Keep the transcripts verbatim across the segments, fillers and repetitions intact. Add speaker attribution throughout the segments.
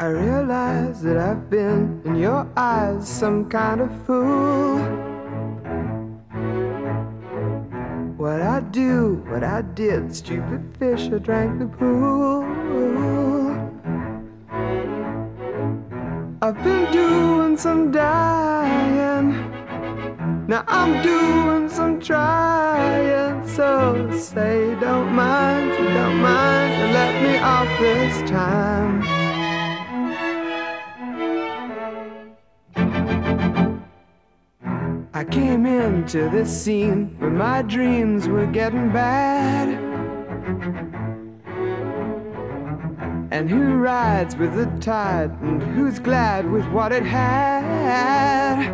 Speaker 1: I realize that I've been in your eyes some kind of fool. What I do, what I did, stupid fish, I drank the pool. I've been doing some dying, now I'm doing some trying. So say you don't mind, you don't mind, you let me off this time. I came into this scene when my dreams were getting bad. And who rides with the tide, and who's glad with what it had?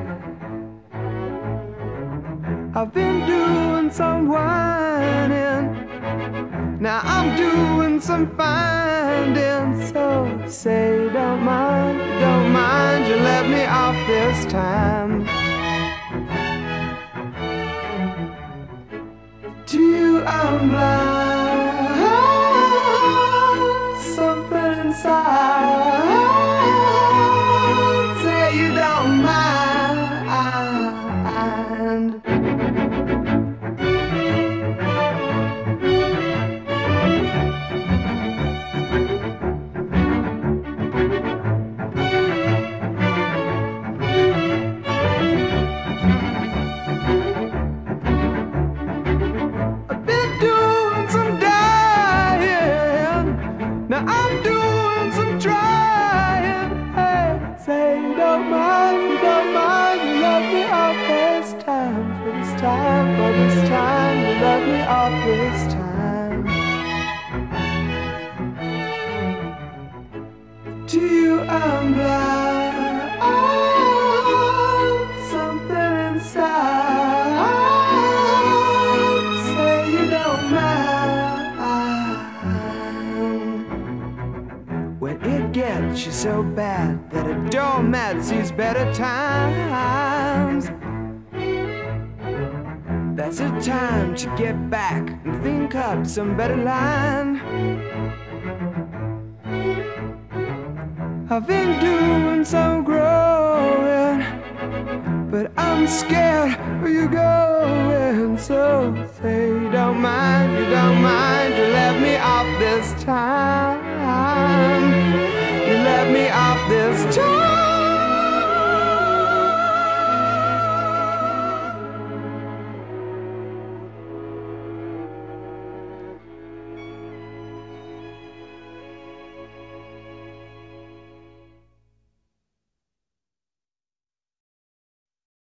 Speaker 1: I've been doing some whining, now I'm doing some finding. So say you don't mind, you don't mind, you let me off this time. To you I'm blind, something inside, say you don't mind. Now I'm doing some trying. Hey, say you don't mind, you don't mind, you let me off this time. For this time, for this time, you let me off this time. To you I'm blind, oh, something inside, say you don't mind. When it gets you so bad that a doormat sees better times, that's the time to get back and think up some better line. I've been doing some growing, but I'm scared where you're going. So say you don't mind, you don't mind,